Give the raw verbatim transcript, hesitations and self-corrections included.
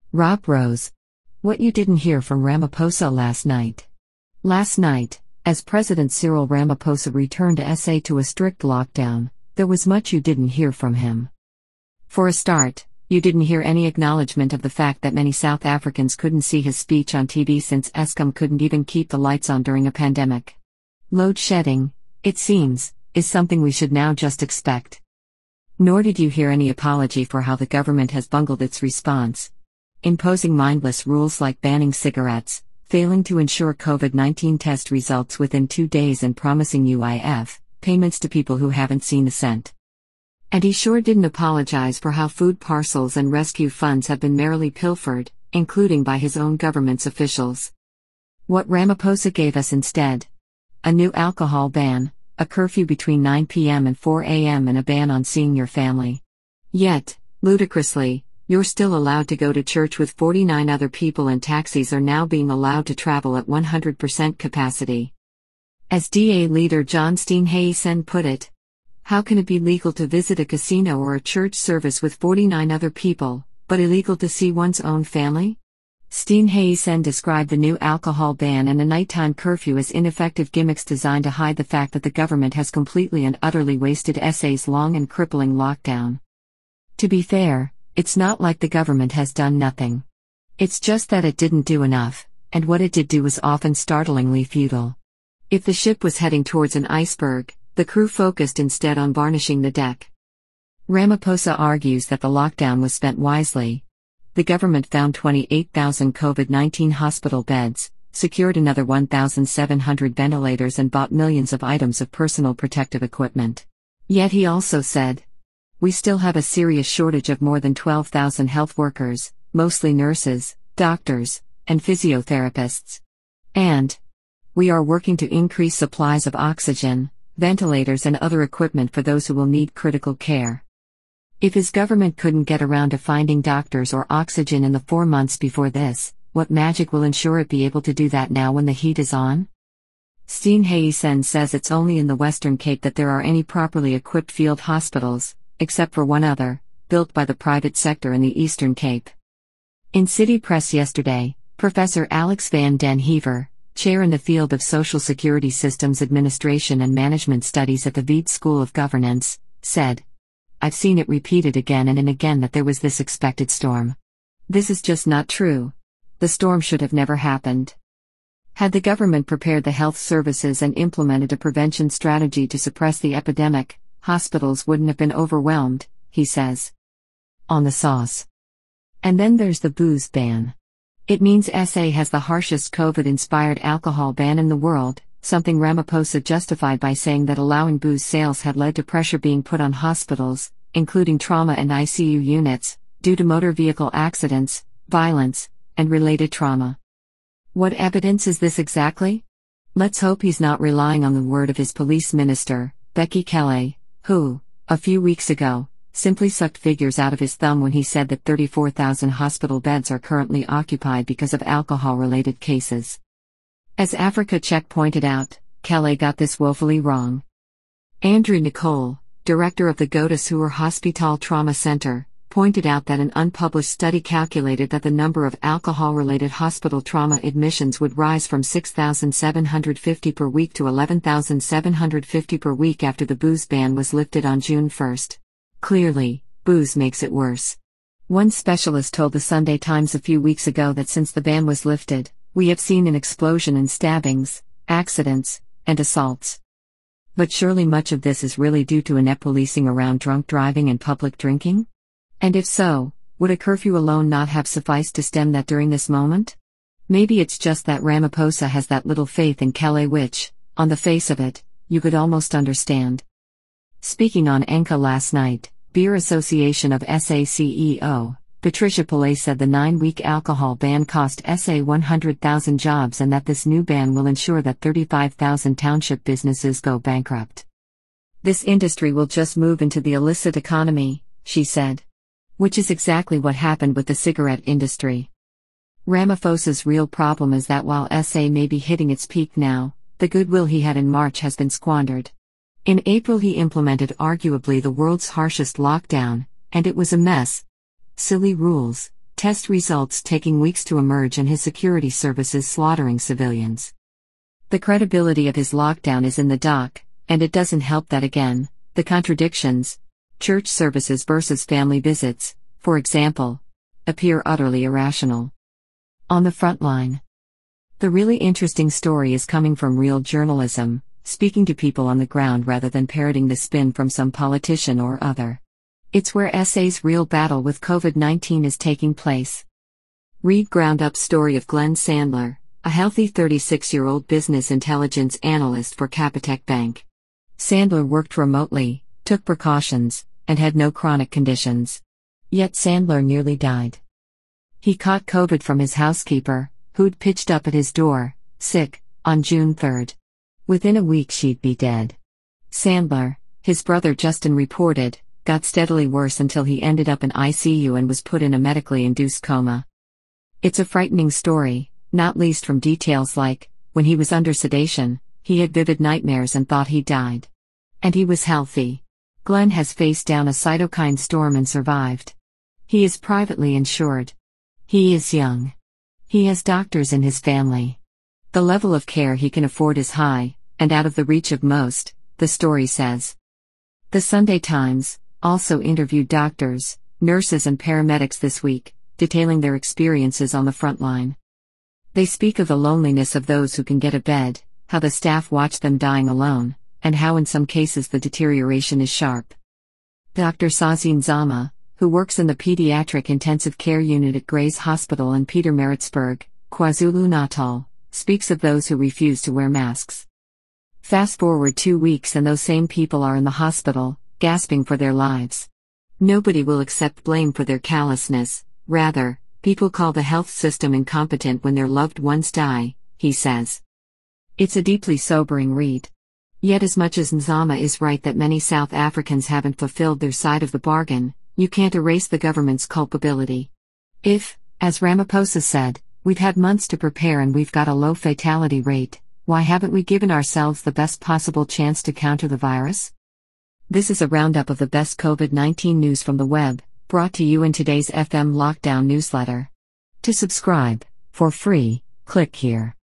Rob Rose. What you didn't hear from Ramaphosa last night. Last night, as President Cyril Ramaphosa returned S A to a strict lockdown, there was much you didn't hear from him. For a start, you didn't hear any acknowledgement of the fact that many South Africans couldn't see his speech on T V since Eskom couldn't even keep the lights on during a pandemic. Load shedding, it seems, is something we should now just expect. Nor did you hear any apology for how the government has bungled its response. Imposing mindless rules like banning cigarettes, failing to ensure COVID nineteen test results within two days and promising U I F payments to people who haven't seen a cent. And he sure didn't apologize for how food parcels and rescue funds have been merrily pilfered, including by his own government's officials. What Ramaphosa gave us instead? A new alcohol ban, a curfew between nine p m and four a m and a ban on seeing your family. Yet, ludicrously, you're still allowed to go to church with forty-nine other people, and taxis are now being allowed to travel at one hundred percent capacity. As D A leader John Steenhuisen put it, how can it be legal to visit a casino or a church service with forty-nine other people, but illegal to see one's own family? Steenhuisen described the new alcohol ban and the nighttime curfew as ineffective gimmicks designed to hide the fact that the government has completely and utterly wasted S A's long and crippling lockdown. To be fair, it's not like the government has done nothing. It's just that it didn't do enough, and what it did do was often startlingly futile. If the ship was heading towards an iceberg, the crew focused instead on varnishing the deck. Ramaphosa argues that the lockdown was spent wisely. The government found twenty-eight thousand COVID nineteen hospital beds, secured another one thousand seven hundred ventilators, and bought millions of items of personal protective equipment. Yet he also said, "We still have a serious shortage of more than twelve thousand health workers, mostly nurses, doctors, and physiotherapists. And we are working to increase supplies of oxygen, ventilators, and other equipment for those who will need critical care." If his government couldn't get around to finding doctors or oxygen in the four months before this, what magic will ensure it be able to do that now when the heat is on? Steenhuisen says it's only in the Western Cape that there are any properly equipped field hospitals, except for one other, built by the private sector in the Eastern Cape. In City Press yesterday, Professor Alex van den Heever, chair in the field of Social Security Systems Administration and Management Studies at the V E D School of Governance, said, "I've seen it repeated again and, and again that there was this expected storm. This is just not true. The storm should have never happened. Had the government prepared the health services and implemented a prevention strategy to suppress the epidemic, hospitals wouldn't have been overwhelmed," he says. On the sauce. And then there's the booze ban. It means S A has the harshest COVID-inspired alcohol ban in the world, something Ramaphosa justified by saying that allowing booze sales had led to pressure being put on hospitals, including trauma and I C U units, due to motor vehicle accidents, violence, and related trauma. What evidence is this exactly? Let's hope he's not relying on the word of his police minister, Becky Cele, who, a few weeks ago, simply sucked figures out of his thumb when he said that thirty-four thousand hospital beds are currently occupied because of alcohol-related cases. As Africa Check pointed out, Cele got this woefully wrong. Andrew Nicole, director of the Godeshoor Hospital Trauma Center, pointed out that an unpublished study calculated that the number of alcohol-related hospital trauma admissions would rise from six thousand seven hundred fifty per week to eleven thousand seven hundred fifty per week after the booze ban was lifted on June first. Clearly, booze makes it worse. One specialist told the Sunday Times a few weeks ago that since the ban was lifted, we have seen an explosion in stabbings, accidents, and assaults. But surely much of this is really due to inept policing around drunk driving and public drinking? And if so, would a curfew alone not have sufficed to stem that during this moment? Maybe it's just that Ramaphosa has that little faith in Cele which, on the face of it, you could almost understand. Speaking on Enka last night, Beer Association of S A C E O, Patricia Pillay said the nine-week alcohol ban cost S A one hundred thousand jobs and that this new ban will ensure that thirty-five thousand township businesses go bankrupt. This industry will just move into the illicit economy, she said. Which is exactly what happened with the cigarette industry. Ramaphosa's real problem is that while S A may be hitting its peak now, the goodwill he had in March has been squandered. In April he implemented arguably the world's harshest lockdown, and it was a mess. Silly rules, Test results taking weeks to emerge and his security services slaughtering civilians. The credibility of his lockdown is in the dock, and it doesn't help that again, the contradictions, church services versus family visits, for example, appear utterly irrational. On the front line. The really interesting story is coming from real journalism, speaking to people on the ground rather than parroting the spin from some politician or other. It's where S A's real battle with COVID nineteen is taking place. Read ground-up story of Glenn Sandler, a healthy thirty-six-year-old business intelligence analyst for Capitec Bank. Sandler worked remotely, took precautions, and had no chronic conditions. Yet Sandler nearly died. He caught COVID from his housekeeper, who'd pitched up at his door, sick, on June third. Within a week she'd be dead. Sandler, his brother Justin reported, got steadily worse until he ended up in I C U and was put in a medically induced coma. It's a frightening story, not least from details like, when he was under sedation, he had vivid nightmares and thought he died. And he was healthy. Glenn has faced down a cytokine storm and survived. He is privately insured. He is young. He has doctors in his family. The level of care he can afford is high, and out of the reach of most, the story says. The Sunday Times also interviewed doctors, nurses and paramedics this week, detailing their experiences on the front line. They speak of the loneliness of those who can get a bed, how the staff watch them dying alone, and how in some cases the deterioration is sharp. Doctor Sazin Zama, who works in the pediatric intensive care unit at Gray's Hospital in Pietermaritzburg, KwaZulu-Natal, speaks of those who refuse to wear masks. Fast forward two weeks and those same people are in the hospital, gasping for their lives. Nobody will accept blame for their callousness, rather, people call the health system incompetent when their loved ones die, he says. It's a deeply sobering read. Yet as much as Nzama is right that many South Africans haven't fulfilled their side of the bargain, you can't erase the government's culpability. If, as Ramaphosa said, we've had months to prepare and we've got a low fatality rate, why haven't we given ourselves the best possible chance to counter the virus? This is a roundup of the best COVID nineteen news from the web, brought to you in today's F M Lockdown newsletter. To subscribe, for free, click here.